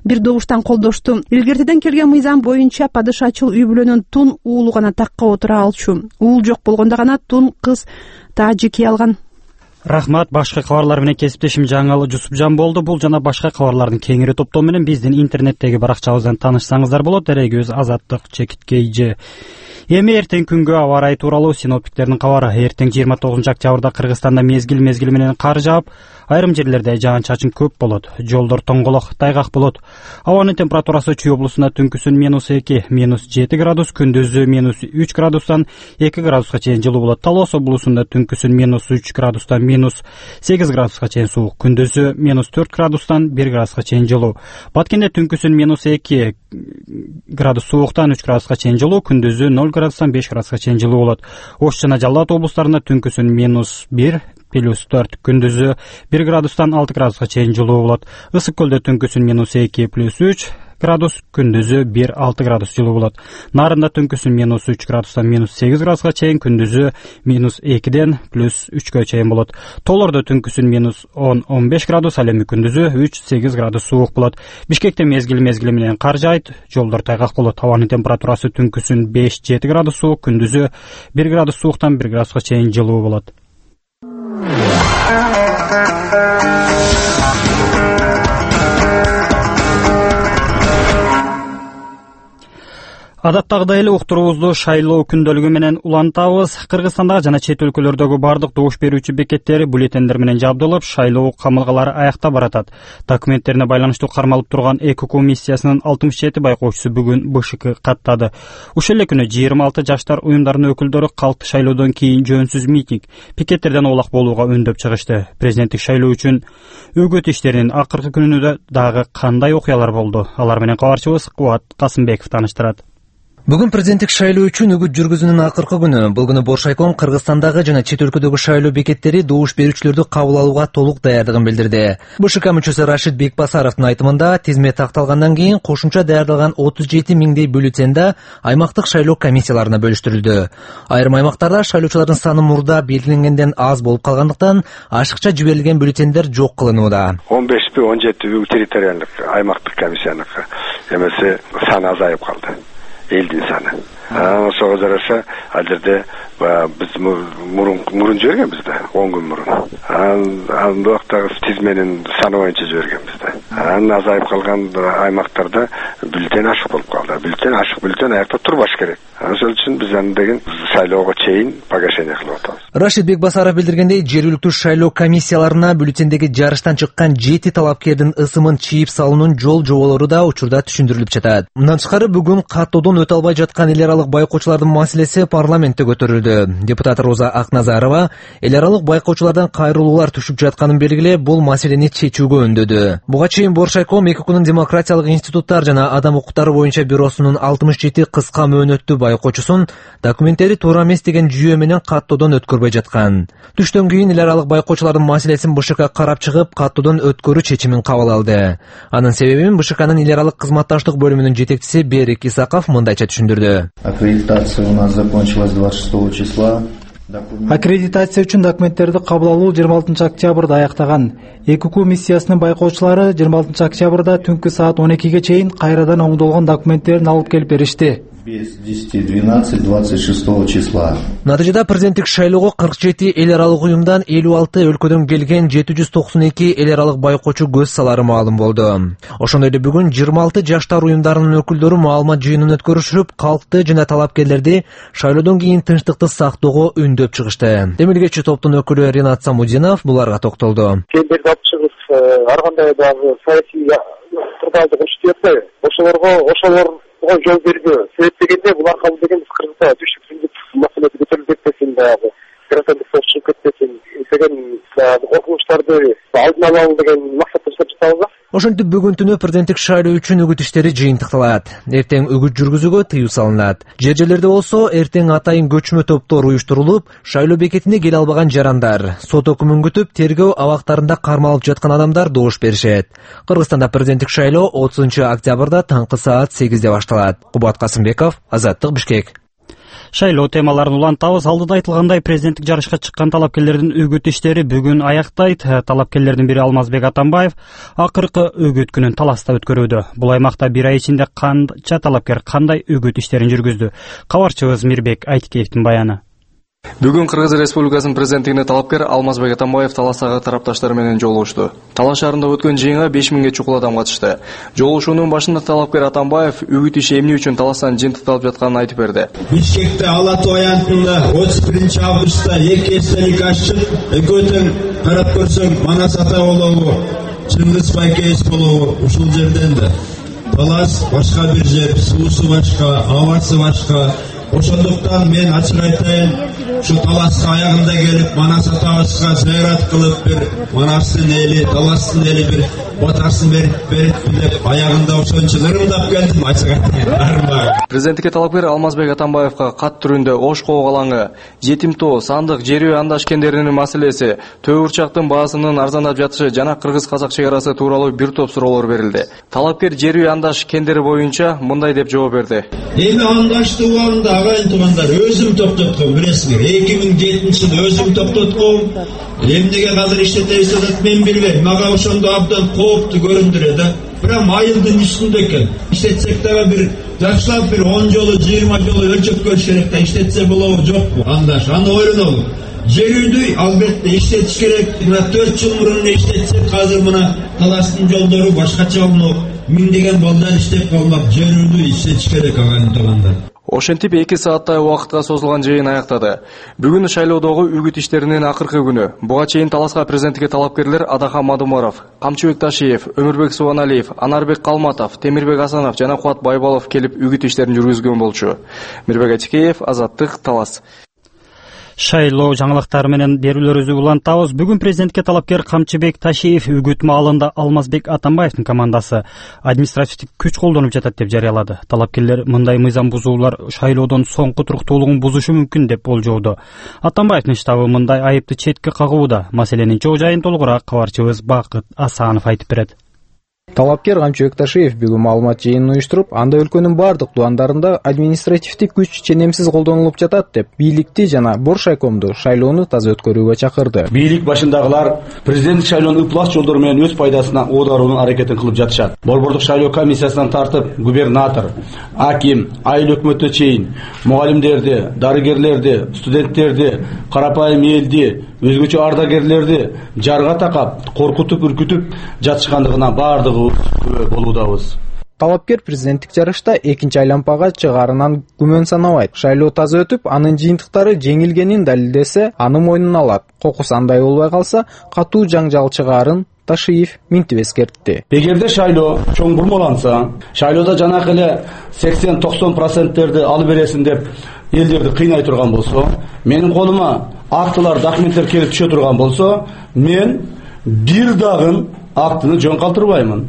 бир добуштан колдошту. Илгертеден келген мыйзам боюнча падышачыл үй бүлөнүн тун уулу гана такка отура алчу. Уул жок болгондо гана тун кыз тажики алган. Рахмат. Башка кабарлар менен кесиптешим Жаңалы Жусупжан болду. Бул жана башка кабарлардын кеңири топтоо менен биздин интернеттеги баракчабыздан таанышсаңыздар болот. Эрегибиз Азаттык ЧКТ. Эми эртең күнгө аба ырайы тууралуу синоптиктердин кабары. Эртең 29 октябрда Кыргызстанда мезгил менен кар жаап, айрым жерлерде жаан-чачын көп болот. Жолдор тоңголок, тайгак болот. Абанын температурасы Чүй облусунда түнкүсүн -2, -7 градус, күндүзү -3 градустан 2 градуска чейин жылуу болот. Талоос облусунда түнкүсүн -3 градустан -8 градуска чейин суук, күндүзү -4 градустан 1 градуска чейин жылуу. Баткенде түнкүсүн -2 градус сууктан 3 градуска чейин жылуу, күндүзү 0 градустан 5 градуска чейин жылуу болот. Ош жана Жалал Абад облустарында түнкүсүн -1 +4, күндүзү 1 градустан 6 градуска чейин жылуу болот. Ысык көлдө түнкүсүн -2 +3 градус, күндүзү 1-6 градус жылуу болот. Нарында түнкүсүн -3 градустан -8 градуска чейин, күндүзү -2ден +3гө чейин болот. Тоолордо түнкүсүн -10-15 градус, ал эми күндүзү 3-8 градус суук болот. Бишкекте мезгил менен кар жаайт, жолдор тайгак болот. Абанын температурасы түнкүсүн 5-7 градус суук, күндүзү 1 градус сууктан 1 градуска чейин жылуу болот. Адаттагыдай эле уктуруубузду шайлоо күндөлүгү менен улантабыз. Кыргызстандагы жана чет өлкөлөрдөгү бардык добуш берүүчү бекеттери бюллетендер менен жабдылып, шайлоо камылгалары аякта баратат. Документтерине байланыштуу кармалып турган ЭКО комиссиясынын 67 байкоочусу бүгүн БШК каттады. Ушул эле күнү 26 жаштар уюмдарынын өкүлдөрү калкты шайлоодон кийин жөнсүз митинг, пикеттерден оолак болууга үндөп чыгышты. Президенттик шайлоо үчүн өгөт иштеринин акыркы күнүндө дагы кандай окуялар болду? Алар менен кабарчыбыз Кубат Касымбеков тааныштырат. Бүгүн президенттик шайлоо үчүн үгүт жүргүзүүнүн акыркы күнү. Бул күнү Боршайком Кыргызстандагы жана чет өлкөдөгү шайлоо бекеттери добуш берүүчүлөрдү кабыл алууга толук даярдыгын билдирди. БШК мүчөсү Рашид Бекбасаровдун айтымында, тизме такталгандан кийин кошумча даярдалган 37 миңдей бюллетенда аймактык шайлоо комиссияларына бөлүштүрүлдү. Айрым аймактарда шайлоочулардын саны мурда белгиленгенден аз болуп калгандыктан ашыкча жиберилген бюллетендер жок кылынууда. 15-17 территориалдык аймактык комиссияныкы эмеси саны азайып калды. Элдин саны. Ошого жараша ал жерде биз мурун жибергенбиз да, 10 күн мурун. Ал убактагы тизменин саны боюнча жибергенбиз да. Азайып калган аймактарда бюллетен ашык болуп калды. Бюллетен аякта турбаш керек. Ошол үчүн биз аны деген шайлоого чейин погашение кылып атабыз. Рашид Бекбасаров билдиргендей, жергиликтүү шайлоо комиссияларына бюллетендеги жарыштан чыккан 7 талапкердин ысымын чийип салуунун жол жоболору да учурда түшүндүрүлүп жатат. Мындан тышкары бүгүн каттоодон өтө албай жаткан эл аралык байкоочулардын маселеси парламентте көтөрүлдү. Депутат Роза Акназарова эл аралык байкоочулардан кайрылуулар түшүп жатканын белгилеп, бул маселени чечүүгө үндөдү. Буга чейин Боршайком ЭКОнун демократиялык институттар жана адам укуктары боюнча бюросунун 67 кыска мөөнөттүү байкоочусун документтери туура эмес деген жүйө менен каттоодон өткөрбөй жаткан. Түштөн кийин эл аралык байкоочулардын маселесин БШК карап чыгып, каттоодон өткөрүү чечимин кабыл алды. Анын себебин БШКнын эл аралык кызматташтык бөлүмүнүн жетекчиси Берик Исаков мындайча түшүндүрдү. Аккредитация у нас закончилась 26 числа. Аккредитация үчүн документтерди кабыл алуу 26 октябрда аяктаган. ЭКО миссиясынын байкоочулары 26 октябрда түнкү саат 12ге чейин кайрадан оңдолгон документтерин алып келип беришти. Без 10-12 26 числа. Натыйжада президенттик шайлоого 47 эл аралык уюмдан 56 өлкөдөн келген 792 эл аралык байкоочу көз салары маалым болду. Ошондой эле бүгүн 26 жаштар уюмдарынын өкүлдөрү маалымат жыйынын өткөрүшүп, калкты жана талапкерлерди шайлоодон кийин тынчтыкты сактоого үндөп чыгышты. Демилгечи топтун өкүлү Ринат Самудинов буларга токтолду. Кемберди алып чыгып, ар кандай дагы саясий турдалды көрсөтүп атпайбы? Ошолорго жол бербөө. Себеп дегенде булар кабыл деген биз Кыргызстанда түштүк маселеси көтөрүлүп кетпесин, дагы граждандык согуш чыгып кетпесин деген коркунучтарды алдын алуу деген максатта жасап жатабыз. Ошентип бүгүн түнү президенттик шайлоо үчүн үгүт иштери жыйынтыкталат. Эртең үгүт жүргүзүүгө тыюу салынат. Жер жерлерде болсо эртең атайын көчмө топтор уюштурулуп, шайлоо бекетине келе албаган жарандар, сот өкүмүн күтүп, тергөө абактарында кармалып жаткан адамдар добуш беришет. Кыргызстанда президенттик шайлоо 30 октябрда таңкы саат 8де башталат. Кубат Касымбеков, Азаттык, Бишкек. Шайлоо темаларын улантабыз. Алдыда айтылгандай, президенттик жарышка чыккан талапкерлердин үгүт иштери бүгүн аяктайт. Талапкерлердин бири Алмазбек Атамбаев акыркы үгүт күнүн таласта өткөрүүдө. Бул аймакта бир ай ичинде канча талапкер кандай үгүт иштерин жүргүздү? Кабарчыбыз Мирбек Айтикеевдин баяны. Бүгүн Кыргыз Республикасынын президенттигине талапкер Алмазбек Атамбаев таластагы тарапташтары менен жолугушту. Талаш шаарында өткөн жыйынга 5000ге чукул адам катышты. Жолугушуунун башында талапкер Атамбаев үгүт иши эмне үчүн таластан жыйынтыкталып жатканын айтып берди. Бишкекте Ала Тоо аянтында 31-августта 2 эстелик ачып, экөөтөн карап көрсөң Манас ата болобу, Чыңгыз Байкеевич болобу, ушул жерден да талас башка бир жер, суусу башка, абасы башка. Ошондуктан мен ачык айтайын, ушу таласка аягында келип, Манас атабызга зыярат кылып, бир Манастын эли, таластын эли бир батасын берип деп аягында ошончо ырымдап келдим, ачык айтайын. Президенттикке талапкер Алмазбек Атамбаевга кат түрүндө Ош коо алаңы, Жетим тоо, Сандык, Жерүй андаш кендеринин маселеси, Төө Урчактын баасынын арзандап жатышы жана кыргыз-казак чек арасы тууралуу бир топ суроолор берилди. Талапкер Жерүй андаш кендери боюнча мындай деп жооп берди. Эми андаш тууганда агайын туугандар өзүм топтотком, билесиңер. 2007-жылы өзүм топтотком. Эмнеге азыр иштетебиз деп мен билбейм. Мага ошондо абдан кооптуу көрүндүрөт да. Бирок айылдын үстүндө экен. Иштетсек дагы бир жакшылап бир 10 жолу, 20 жолу өлчөп көрүш керек да, иштетсе болобу жокпу? Андаш, аны ойлонолу. Жерүйдү албетте иштетиш керек. Мына 4 жыл мурун иштетсек, азыр мына таластын жолдору башкача болмок. Миңдеген балдар иштеп калмак, жерүйдү иштетиш керек агайын туугандар. Ошентип 2 сааттай убакытка созулган жыйын аяктады. Бүгүн шайлоодогу үгүт иштеринин акыркы күнү. Буга чейин таласка президенттикке талапкерлер Адахан Мадумаров, Камчыбек Ташиев, Өмүрбек Субаналиев, Анарбек Калматов, Темирбек Асанов жана Кубат Байбалов келип үгүт иштерин жүргүзгөн болчу. Мирбек Айтикеев, Азаттык, Талас. Шайлоо жаңылыктары менен берүүлөрүбүздү улантабыз. Бүгүн президентке талапкер Камчыбек Ташиев үгүт маалында Алмазбек Атамбаевдин командасы административдик күч колдонуп жатат деп жарыялады. Талапкерлер мындай мыйзам бузуулар шайлоодон соңку туруктуулугун бузушу мүмкүн деп болжоодо. Атамбаевдин штабы мындай айыпты четке кагууда. Маселенин чоо жайын толугураак кабарчыбыз Бакыт Асанов айтып берет. Талапкер Камчыбек Ташиев бүгүн маалымат жыйынын уюштуруп, анда өлкөнүн бардык туугандарында административдик күч ченемсиз колдонулуп жатат деп бийликти жана Боршайкомду шайлоону таза өткөрүүгө чакырды. Бийлик башындагылар президенттик шайлоонун ыплас жолдору менен өз пайдасына оодаруунун аракетин кылып жатышат. Борбордук шайлоо комиссиясынан тартып, губернатор, аким, айыл өкмөттө чейин мугалимдерди, дарыгерлерди, студенттерди, карапайым элди, өзгөчө ардагерлерди жарга такап, коркутуп, үркүтүп жатышкандыгына бардыгы болуудабыз. Талапкер президенттик жарышта экинчи айлампага чыгаарынан күмөн санабайт. Шайлоо таза өтүп, анын жыйынтыктары жеңилгенин далилдесе, аны мойнуна алат. Кокус андай болбой калса, катуу жаңжал чыгаарын Ташиев минтип эскертти. Эгерде шайлоо чоң бурмаланса, шайлоодо жанакы эле 80-90%терди алып бересин деп элдерди кыйнай турган болсо, менин колума актылар, документтер келип түшө турган болсо, мен бир дагы актыны жөн калтырбаймын.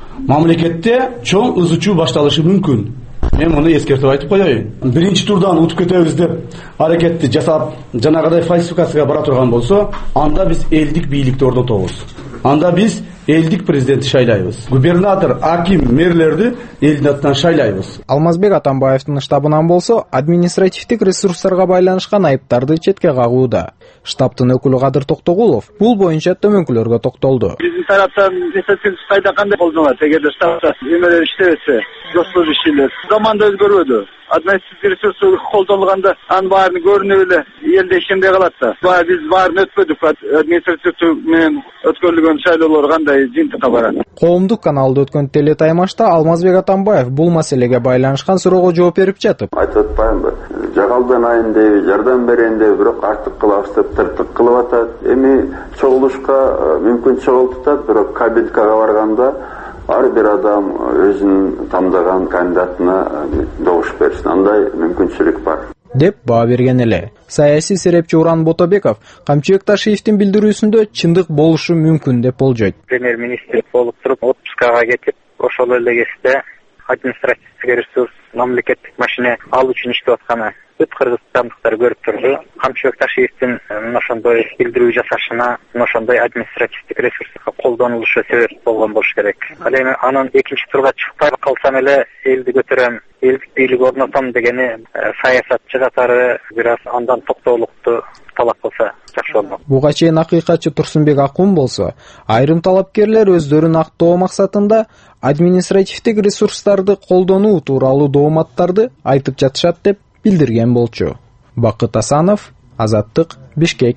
Мамлекетте чоң ызычуу башталышы мүмкүн. Мен муну эскертип айтып коеюн. Биринчи турдан утуп кетебиз деп аракетти жасап, жанагыдай фальсификацияга бара турган болсо, анда биз элдик бийликти орнотобуз. Анда биз элдик президентти шайлайбыз. Губернатор, аким, мэрлерди элдин атынан шайлайбыз. Алмазбек Атамбаевдин штабынан болсо, административдик ресурстарга байланышкан айыптарды четке кагууда. Штабтын өкүлү Кадыр Токтогулов бул боюнча төмөнкүлөргө токтолду. Биздин тараптан несепсиз кайда кандай колдонулат? Эгерде штабта эмелер иштебесе, жоспор иштелет. Заманда өзгөрбөдү. Административдик ресурс колдонулганда анын баарын көрүнүп эле элде ишенбей калат да. Биз баарын өтпөдүк. Административдик менен өткөрүлгөн шайлоолор кандай жыйынтыкка барат? Коомдук каналда өткөн телетаймашта Алмазбек Атамбаев бул маселеге байланышкан суроого жооп берип жатып, айтып атпаймынбы? Жагалдан айын деп, жардам берейин деп, бирок артык кылабыз деп тыртык кылып атат. Эми чогулушка мүмкүн чогултат, бирок кабинкага барганда ар бир адам өзүнүн тандаган кандидатына добуш берсин. Андай мүмкүнчүлүк бар деп баа берген эле. Саясий серепчи Уран Ботобеков Камчыбек Ташиевдин билдирүүсүндө чындык болушу мүмкүн деп болжойт. Премьер-министр болуп туруп отпускага кетип, ошол эле кезде административдик ресурс, мамлекеттик машина алуу үчүн иштеп атканы бүт кыргызстандыктар көрүп турду. Камчыбек Ташиевдин ошондой билдирүү жасашына, ошондой административдик ресурска колдонулушу себеп болгон болуш керек. Ал эми анын экинчи турга чыкпай калсам эле элди көтөрөм, элдик бийлик орнотом дегени саясатчы катары бир аз андан токтоолукту талап кылса жакшы болмок. Буга чейин акыйкатчы Турсунбек Акун болсо, айрым талапкерлер өздөрүн актоо максатында административдик ресурстарды колдонуу тууралуу дооматтарды айтып жатышат деп билдирген болчу. Бакыт Асанов, Азаттык, Бишкек.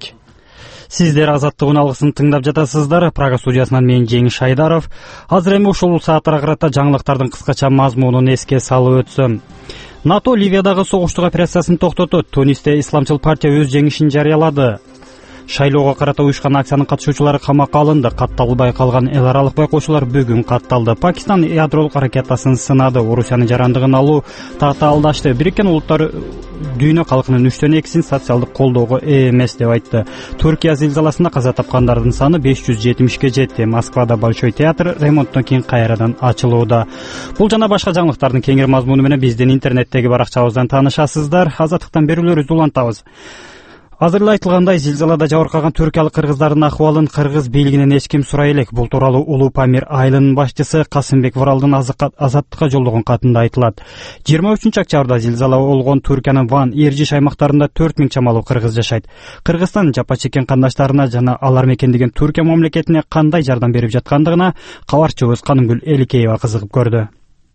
Сиздер Азаттык алгысын тыңдап жатасыздар. Прага студиясынан мен Жеңиш Айдаров. Азыр эми ушул сааттарга карата жаңылыктардын кыскача мазмунун эске салып өтсөм. НАТО Ливиядагы согуштук операциясын токтотот. Тунисте Исламчыл партия өз жеңишин жарыялады. Шайлоого карата уюшкан акциянын катышуучулары камакка алынды. Катталбай калган эл аралык байкоочулар бүгүн катталды. Пакистан ядролук ракетасын сынады. Орусиянын жарандыгын алуу тата алдашты. Бириккен Улуттар дүйнө калкынын 2/2 социалдык колдоого ээ эмес деп айтты. Түркия зилзаласында каза тапкандардын саны 570ге жетти. Москвада Большой театр ремонттон кийин кайрадан ачылууда. Бул жана башка жаңылыктардын кеңири мазмуну менен биздин интернеттеги баракчабыздан таанышасыздар. Азаттыктан берүүлөрүбүздү улантабыз. Азыр эле айтылгандай, зилзалада жабыркаган түркиялык кыргыздардын акыбалын кыргыз бийлигинен эч ким сурай элек. Бул тууралуу Улуу Памир айылынын башчысы Касымбек Варалдын Азаттыкка жолдогон катында айтылат. 23 октябрда зилзала болгон Түркиянын Ван, Эржиш аймактарында 4000 чамалуу кыргыз жашайт. Кыргызстан жапа чеккен кандаштарына жана алар мекендеген Түркия мамлекетине кандай жардам берип жаткандыгына кабарчыбыз Канымгүл Эликеева кызыгып көрдү.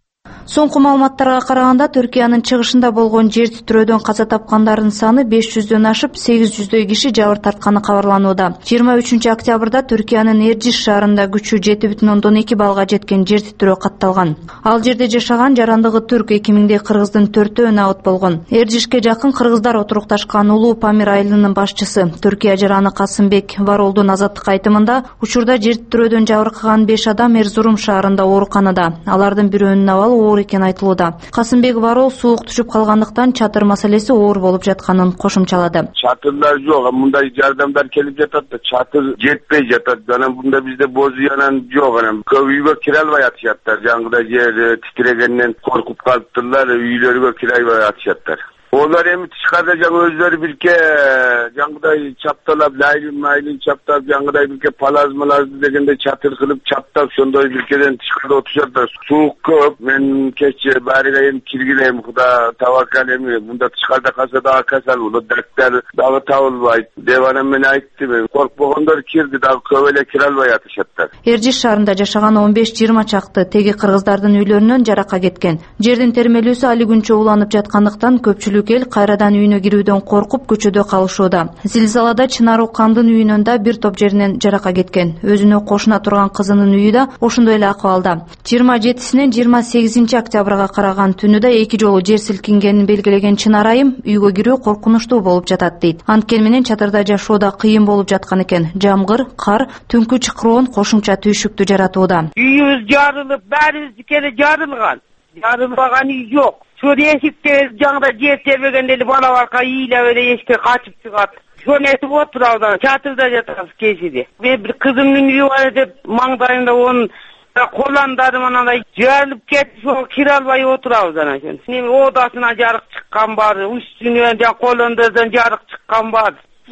Соңку маалыматтарга караганда, Түркиянын чыгышында болгон жер титирөөдөн каза тапкандардын саны 500дөн ашып, 800дөй киши жабыр тартканы кабарланууда. 23 октябрда Түркиянын Эржиш шаарында күчү 7,2 балга жеткен жер титирөө катталган. Ал жерде жашаган жарандыгы түрк 2000дей кыргыздын 4-өө наут болгон. Эржишке жакын кыргыздар отурукташкан Улуу Памир айылынын башчысы Түркия жараны Касымбек Варолдун Азаттыкка айтымында, учурда жер титирөөдөн жабыркаган 5 адам Эрзурум шаарында ооруканада. Алардын бирөөнүн абалы оор экен айтылууда. Касымбек Варол суук түшүп калгандыктан чатыр маселеси оор болуп жатканын кошумчалады. Чатырлар жок, мындай жардамдар келип жатат да, чатыр жетпей жатат. Анан мында бизде бозүй анан жок, анан көп үйгө кире албай атышаттар. Жаңгыда жер титирегенден коркуп калыптырлар, үйлөргө кире албай атышаттар. Олар эми тышкарда жаңы өздөрү бирке жаңгыдай чапталап, лайлын чаптап, жаңгыдай бирке палазмаларды дегенде чатыр кылып чаптап, ошондой биркеден тышкарда отурушаттар. Суук көп, мен кече баарыга эми киргилейм, Куда табакал эми, мында тышкарда калса дагы касал болот, дактар дагы табылбайт деп анан мен айттым. Коркпогондор кирди, дагы көп эле кире албай атышаттар. Эржиш шаарында жашаган 15-20 чакты теги кыргыздардын үйлөрүнөн жаракка кеткен. Жердин термелүүсү али күнчө уланып жаткандыктан көпчүлүк эл кайрадан үйүнө кирүүдөн коркуп көчөдө калышууда. Зилзалада Чынар Укандын үйүнөн да бир топ жеринен жаракка кеткен. Өзүнө кошуна турган кызынын үйү да ошондой эле акыбалда. 27-синен 28 октябрга караган түнү да 2 жолу жер силкингенин белгилеген Чынар айым үйгө кирүү коркунучтуу болуп жатат дейт. Анткени менен чатырда жашоо да кыйын болуп жаткан экен. Жамгыр, кар, түнкү чыкыроон кошумча түйшүктү жаратууда. Үйүбүз жарылып, баарыбыздыкы эле жарылган. Жарылбаган үй жок. Şöyle eşikte жаңda жер тебегенде бала барка ийлеп эле эшикке качып чыгат. Şöyle этип отурабыз, чатырда жатабыз кечиде. Мен бир кызымдын үйү бар деп маңдайында онун колондары мындай жарылып кетип, ошо кире албай отурабыз анан. Эми оодасына жарык чыккан бар, үстүнөн жана колондордон жарык чыккан бар.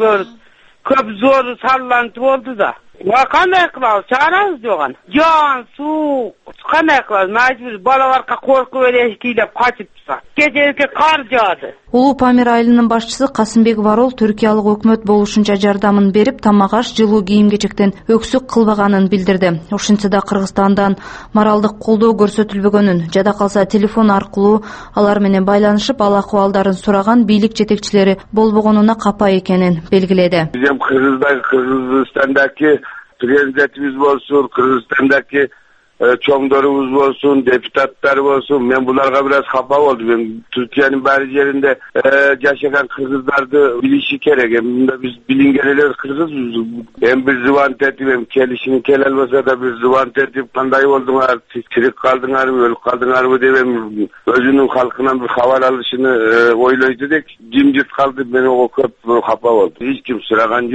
Көп зор саллантып болду да. Кандай кылабыз? Чарабыз жок аны. Жан, суу, кандай кылабыз? Мажбур бала барка коркуп эле эшикилеп качып чыкат. Кечеке кар жаады. Улуу Памир айылынын башчысы Касымбек Варол түркиялык өкмөт болушунча жардамын берип, тамак-аш, жылуу кийим-кечектен өксүк кылбаганын билдирди. Ошентсе да Кыргызстандан моралдык колдоо көрсөтүлбөгөнүн, жада калса телефон аркылуу алар менен байланышып, ал акыбалдарын сураган бийлик жетекчилери болбогонуна капа экенин белгиледи. Биздин Кыргызстандаки президентибиз болсун, Кыргызстандагы чоңдорубуз болсун, депутаттар болсун, мен буларга бир аз капа болдум. Мен Түркиянын бар жеринде жашаган кыргыздарды билиши керек. Мында биз билинген эле кыргызбыз. Бир звонок этип, келишим келе албаса да бир звонок этип, кандай болдуңар, тирик калдыңарбы, өлүп калдыңарбы деп өзүнүн халкынан бир кабар алышын ойлойт элек. Жимжит калды, мен ого көп капа болдум. Эч ким сураган жок.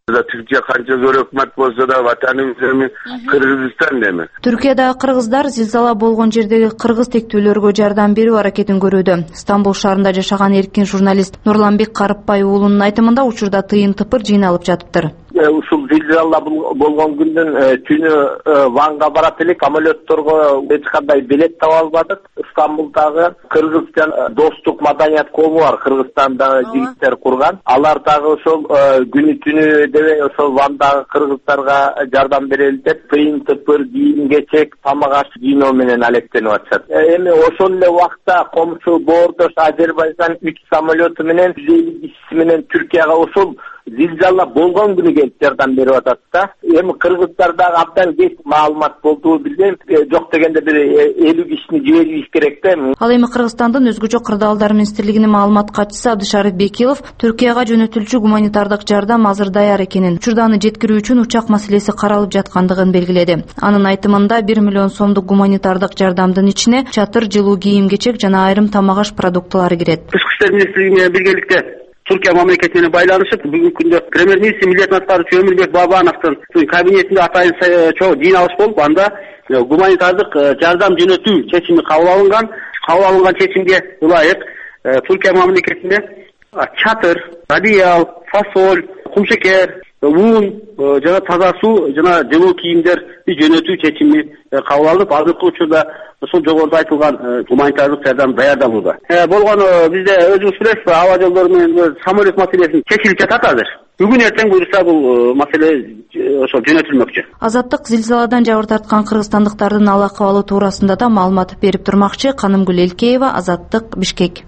Türkiye kança zor hükümet bolsa da vatanımız emin Kırgızistan demi. Түркиядагы кыргыздар зилзала болгон жердеги кыргыз тектүүлөргө жардам берүү аракетин көрүүдө. Стамбул шаарында жашаган эркин журналист Нурланбек Карыпбай уулунун айтымында учурда тыйын тыпыр жыйналып жатыптыр. Ушул зилзала болгон күндүн түнү Ванга барат элек, самолетторго эч кандай билет таба албадык. Стамбулдагы Кыргыз жана достук маданият клубу бар, Кыргызстандагы жигиттер курган. Алар дагы ошол күнү түнү дебей ошол Вандагы кыргыздарга жардам берели деп тыйын тыпыр, кийим кечек, тамак аш жыйноо менен алектенип атышат. Эми ошол эле убакта комшу боордош Азербайжан 3 самолету менен 150 кишиси менен Түркияга ошол зилзала болгон күнү келип жардам берип атат да. Эми кыргыздарда абдан кеч маалымат болду билем. Жок дегенде бир 50 кишини жибериш керек да. Ал эми Кыргызстандын өзгөчө кырдаалдар министрлигинин маалымат катчысы Абдышариф Бекилов Түркияга жөнөтүлчү гуманитардык жардам азыр даяр экенин, учурда аны жеткирүү үчүн учак маселеси каралып жаткандыгын белгиледи. Анын айтымында 1 миллион сомдук гуманитардык жардамдын ичине чатыр, жылуу кийим-кечек жана айрым тамак аш продуктулары кирет. Тышкы иштер министрлиги менен биргеликте Түркия мамлекети менен байланышып, бүгүнкү күндө премьер-министр Милет Наскарович Өмүрбек Бабановдун кабинетинде атайын чоң жыйналыш болуп, анда гуманитардык жардам жөнөтүү чечими кабыл алынган. Кабыл алынган чечимге ылайык Түркия мамлекетинде чатыр, одеял, фасоль, кумшекер, уун жана таза суу жана жылуу кийимдерди жөнөтүү чечими кабыл алынып, азыркы учурда ошол жогоруда айтылган гуманитардык жардам даярдалууда. Болгону бизде өзүңүз билесиз, аба жолдору менен самолет маселеси чечилип жатат азыр. Бүгүн эртең буюрса бул маселе ошол жөнөтүлмөкчү. Азаттык зилзаладан жабыр тарткан кыргызстандыктардын ал акыбалы туурасында да маалымат берип турмакчы. Канымгүл Элкеева, Азаттык, Бишкек.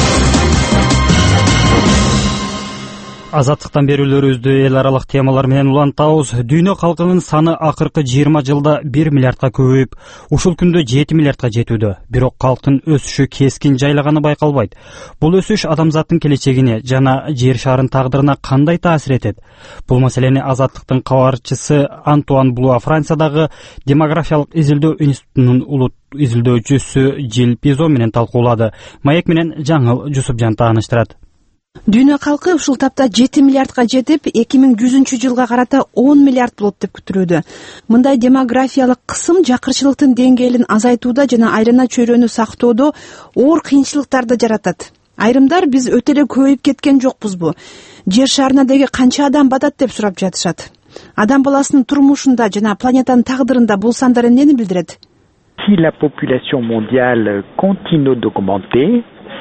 Азаттыктан берүүлөрүбүздү эл аралык темалар менен улантабыз. Дүйнө калкынын саны акыркы 20 жылда 1 миллиардка көбөйүп, ушул күндө 7 миллиардка жетүүдө. Бирок калктын өсүшү кескин жайлаганы байкалбайт. Бул өсүш адамзаттын келечегине жана жер шарынын тагдырына кандай таасир этет? Бул маселени Азаттыктын кабарчысы Антуан Блуа Франциядагы демографиялык изилдөө институтунун улут изилдөөчүсү Жил Пизо менен талкуулады. Маек менен Жаңыл Жусупжан тааныштырат. Дүйнө калкы ушул тапта 7 миллиардка жетип, 2100 жылга карата 10 миллиард болот деп күтүлүүдө. Мындай демографиялык кысым жакырчылыктын деңгээлин азайтууда жана айлана чөйрөнү сактоодо оор кыйынчылыктарды жаратат. Айрымдар биз өтө эле көбөйүп кеткен жокпузбу? Жер шарына деги канча адам батат деп сурап жатышат. Адам баласынын турмушунда жана планетанын тагдырында бул сандар эмнени билдирет? Si la population mondiale continue d'augmenter,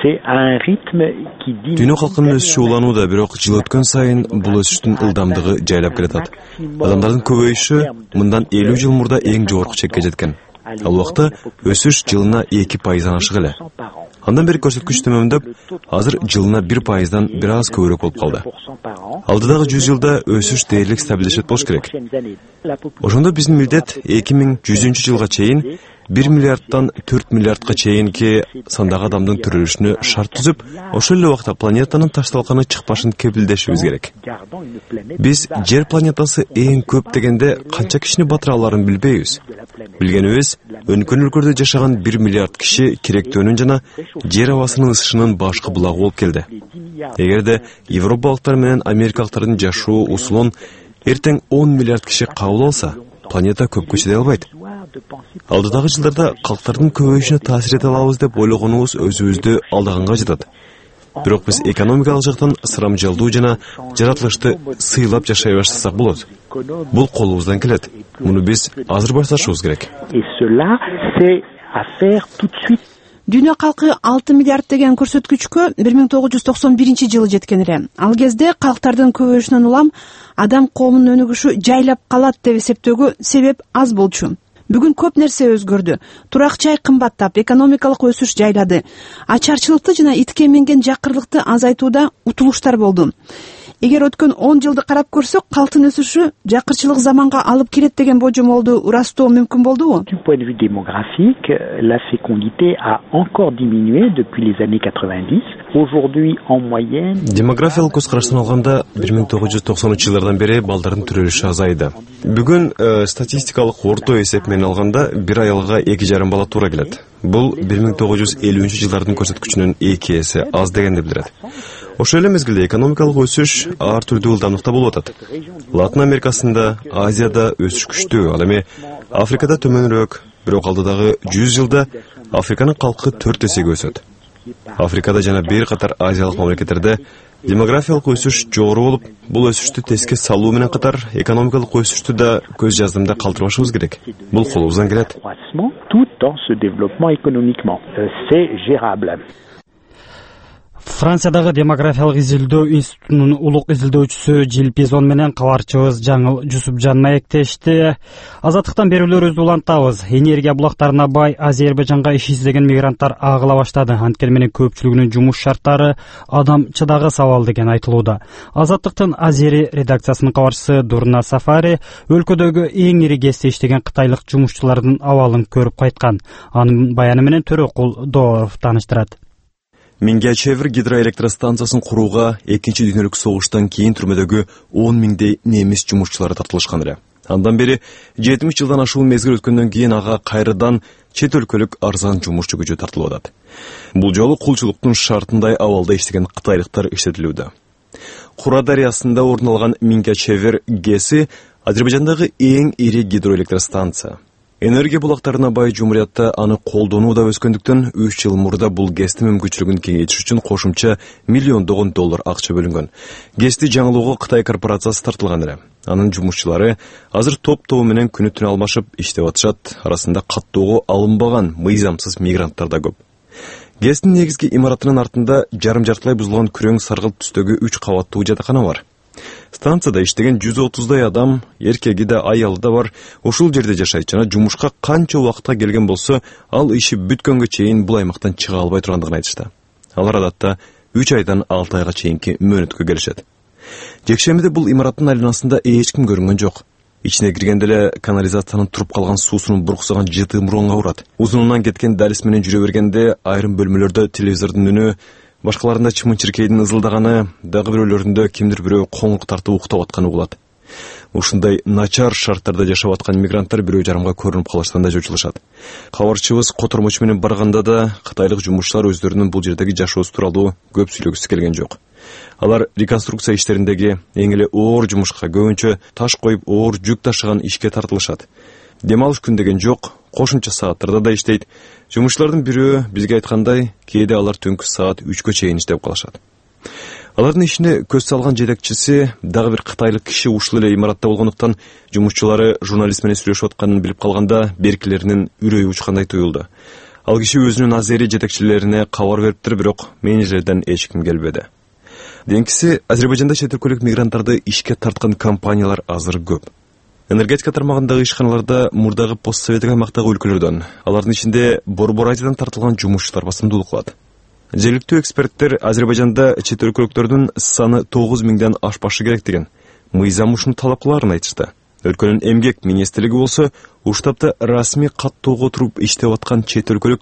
Дүйнө калкынын өсүшү уланууда, бирок жыл өткөн сайын бул өсүштүн ылдамдыгы жайлап келатат. Адамдардын көбөйүшү мындан 50 жыл мурда эң жогорку чекке жеткен. Ал убакта өсүш жылына 2%-дан ашык эле. Андан бери көрсөткүч төмөндөп, азыр жылына 1%-дан бир аз көбүрөөк болуп калды. Алдыдагы 100 жылда өсүш дээрлик стабилдешет болуш керек. Ошондо биздин милдет 2100 жылга чейин 1 миллиарддан 4 миллиардка чейинки сандагы адамдын төрөлүшүнө шарт түзүп, ошол эле убакта планетанын ташталканы чыкпашын кепилдешибиз керек. Биз жер планетасы эң көп дегенде канча кишини батыра аларын билбейбиз. Билгенибиз, өнүккөн өлкөлөрдө жашаган 1 миллиард киши керектөөнүн жана жер абасынын ысышынын башкы булагы болуп келди. Эгерде европалыктар менен америкалыктардын жашоо усулун эртең 10 миллиард киши кабыл алса, планета көпкө чыдай албайт. Алдыдагы жылдарда калктардын көбөйүшүнө таасир эте алабыз деп ойлогонубуз өзүбүздү алдаганга жатат. Бирок биз экономикалык жактан сырамжалдуу жана жаратылышты сыйлап жашай баштасак болот. Бул колубуздан келет. Муну биз азыр башташыбыз керек. Дүйнө калкы 6 миллиард деген көрсөткүчкө 1991 жылы жеткен эле. Ал кезде калктардын көбөйүшүнөн улам адам коомунун өнүгүшү жайлап калат деп эсептөөгө себеп аз болчу. Бүгүн көп нерсе өзгөрдү. Турак жай кымбаттап, экономикалык өсүш жайлады. Ачарчылыкты жана итке менген жакырлыкты азайтууда утулуштар болду. Эгер өткөн 10 жылды карап көрсөк, калктын өсүшү жакырчылык заманга алып келет деген божомолду ырастоо мүмкүн болдубу? Du point de vue démographique, la fécondité a encore diminué depuis les années 90. Aujourd'hui, en moyenne... Демографиялык көз караштан алганда 1990 жылдардан бери балдардын төрөлүшү азайды. Бүгүн статистикалык орто эсеп менен алганда бир аялга 2,5 бала туура келет. Бул 1950 жылдардын көрсөткүчүнөн 2 эсе аз дегенди билдирет. Ошол эле мезгилде экономикалык өсүш ар түрдүү ылдамдыкта болуп атат. Латын Америкасында, Азияда өсүш күчтүү, ал эми Африкада төмөнүрөөк, бирок алдыдагы 100 жылда Африканын калкы 4 эсеге өсөт. Африкада жана бир катар азиялык мамлекеттерде демографиялык өсүш жогору болуп, бул өсүштү теске салуу менен катар экономикалык өсүштү да көз жаздымда калтырбашыбыз керек. Бул колубуздан келет. Tout en se développant économiquement. C'est gérable. Франциядагы демографиялык изилдөө институтунун улук изилдөөчүсү Жилпизон менен кабарчыбыз Жаңыл Жусупжан маектешти. Азаттыктан берүүлөрүбүздү улантабыз. Энергия булактарына бай Азербайжанга иш издеген мигранттар агыла баштады. Анткени менен көпчүлүгүнүн жумуш шарттары адамчыдагы сабал деген айтылууда. Азаттыктын Азери редакциясынын кабарчысы Дурна Сафари өлкөдөгү эң ири кесте иштеген кытайлык жумушчулардын абалын көрүп кайткан. Анын баяны менен Төрөкул Дооров тааныштырат. Миңге чевир гидроэлектростанциясын курууга экинчи дүйнөлүк согуштан кийин түрмөдөгү 10 миңдей немис жумушчулары тартылышкан эле. Андан бери 70 жылдан ашуун мезгил өткөндөн кийин ага кайрадан чет өлкөлүк арзан жумушчу күчү тартылып атат. Бул жолу кулчулуктун шартындай абалда иштеген кытайлыктар иштетилүүдө. Кура дарыясында орун алган Миңге чевир ГЭСи Азербайжандагы эң ири гидроэлектростанция. Энергия булактарына бай жумуриятта аны колдонуу да өскөндүктөн 3 жыл мурда бул ГЭСтин мүмкүнчүлүгүн кеңейтиш үчүн кошумча миллиондогон доллар акча бөлүнгөн. ГЭСти жаңылоого Кытай корпорациясы тартылган эле. Анын жумушчулары азыр топ-тобу менен күнү-түн алмашып иштеп атышат. Арасында каттоого алынбаган мыйзамсыз мигранттар да көп. ГЭСтин негизги имаратынын артында жарым-жартылай бузулган күрөң саргылт түстөгү 3 кабаттуу жатакана бар. Станцияда иштеген 130дай адам, эркеги да аялы да бар. Ушул жерде жашайт жана жумушка канча убакытка келген болсо, ал иши бүткөнгө чейин бул аймактан чыга албай тургандыгын айтышты. Алар адатта 3 айдан 6 айга чейинки мөөнөткө келишет. Жекшемиде бул имараттын айланасында эч ким көрүнгөн жок. Ичине киргенде эле канализациянын туруп калган суусунун буруксаган жыты муронга урат. Узунунан кеткен далис менен жүрө бергенде айрым бөлмөлөрдө телевизордун үнү, башкаларында чымын-чиркейдин ызылдаганы, дагы бирөөлөрүндө кимдир бирөө коңук тартып уктап атканы угулат. Ушундай начар шарттарда жашап аткан мигранттар бирөө жарымга көрүнүп калыштан да чочулушат. Кабарчыбыз котормочу менен барганда да кытайлык жумушчулар өздөрүнүн бул жердеги жашоосу тууралуу көп сүйлөгүсү келген жок. Алар реконструкция иштериндеги эң эле оор жумушка, көбүнчө таш коюп оор жүк ташыган ишке тартылышат. Дем алыш күн деген жок, кошумча сааттарда да иштейт. Жумушчулардын бирөө бизге айткандай, кээде алар түнкү саат 3кө чейин иштеп калышат. Алардын ишине көз салган жетекчиси дагы бир кытайлык киши ушул эле имаратта болгондуктан жумушчулары журналист менен сүйлөшүп атканын билип калганда беркилеринин үрөйү учкандай туюлду. Ал киши өзүнүн азери жетекчилерине кабар бериптир, бирок менеджерден эч ким келбеди. Денкиси Азербайжанда чет өлкөлүк мигранттарды ишке тарткан компаниялар азыр көп. Энергетика тармагындагы ишканаларда мурдагы постсоветтик аймактагы өлкөлөрдөн, алардын ичинде Борбор Азиядан тартылган жумушчулар басымдуулук кылат. Жергиликтүү эксперттер Азербайжанда чет өлкөлүктөрдүн саны 9 миңден ашпашы керек деген мыйзам ушуну талап кыларын айтышты. Өлкөнүн эмгек министрлиги болсо уштапта расмий каттоого туруп иштеп аткан чет өлкөлүк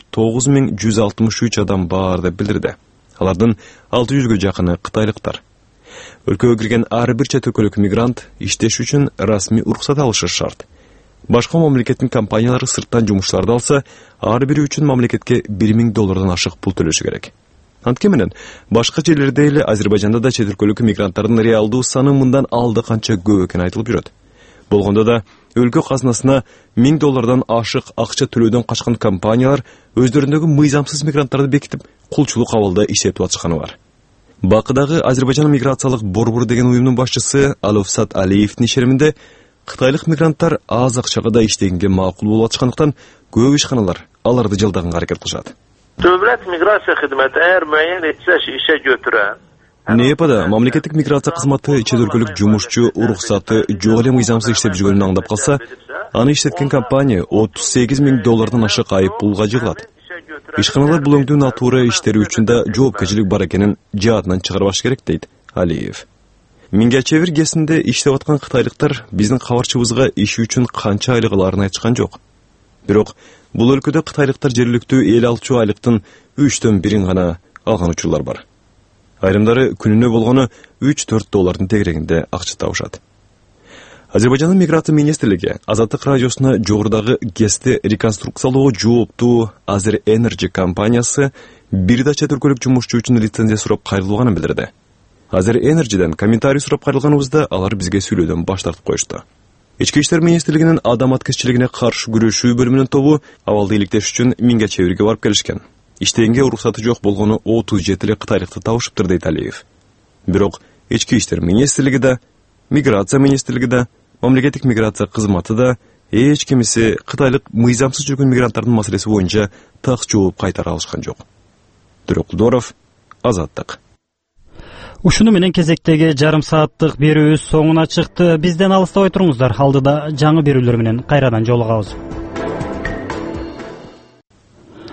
9163 адам бар деп билдирди. Алардын 600гө жакыны кытайлыктар. Өлкөгө кирген ар бир чет өлкөлүк мигрант иштеш үчүн расмий уруксат алышы шарт. Башка мамлекеттин компаниялары сырттан жумушчуларды алса, ар бири үчүн мамлекетке $1000 ашык пул төлөшү керек. Анткени менен башка жерлерде эле Азербайжанда да чет өлкөлүк мигранттардын реалдуу саны мындан алды канча көп экени айтылып жүрөт. Болгондо да өлкө казынасына $1000 ашык акча төлөөдөн качкан компаниялар өздөрүндөгү мыйзамсыз мигранттарды бекитип, кулчулук абалда иштетип атышканы бар. Бакыдагы Азербайжан миграциялык борбор деген уюмдун башчысы Аловсат Алиевдин ишериминде кытайлык мигранттар аз акчага да иштегенге макул болуп атышкандыктан көп ишканалар аларды жылдаганга аракет кылышат. Devlet migrasiya xidməti əgər müəyyən etsə işə götürən НЕПада мамлекеттик миграция кызматы чет өлкөлүк жумушчу уруксаты жок эле мыйзамсыз иштеп жүргөнүн аңдап калса, аны иштеткен компания $38,000 ашык айып пулга жыгылат. Ишканалар бул өңдүү натура иштери үчүн да жоопкерчилик бар экенин жаатынан чыгарбаш керек, дейт Алиев. Миңге чевир ГЭСинде иштеп аткан кытайлыктар биздин кабарчыбызга иш үчүн канча айлык аларын айтышкан жок. Бирок бул өлкөдө кытайлыктар жергиликтүү эл алчу айлыктын 1/3 гана алган учурлар бар. Айрымдары күнүнө болгону $3-4 тегерегинде акча табышат. Азербайжандын миграция министрлиги Азаттык радиосуна жогорудагы ГЭСти реконструкциялоого жооптуу Азер Energy компаниясы бир да чет өлкөлүк жумушчу үчүн лицензия сурап кайрылганын билдирди. Азыр Energy'den комментарий сурап кайрылганыбызда алар бизге сүйлөөдөн баш тартып коюшту. Ички иштер министрлигинин адам аткезчилигине каршы күрөшүү бөлүмүнүн тобу абалды иликтеш үчүн Минге чебирге барып келишкен. Иштегенге уруксаты жок болгону 37 кытайлыкты табышыптыр дейт Алиев. Бирок ички иштер министрлиги да, миграция министрлиги да, мамлекеттик миграция кызматы да эч кимиси кытайлык мыйзамсыз жүргөн мигранттардын маселеси боюнча так жооп кайтара алышкан жок. Дөрөкулдоров, Азаттык. Ушуну менен кезектеги жарым сааттык берүүбүз соңуна чыкты. Бизден алыстабай туруңуздар. Алдыда жаңы берүүлөр менен кайрадан жолугабыз.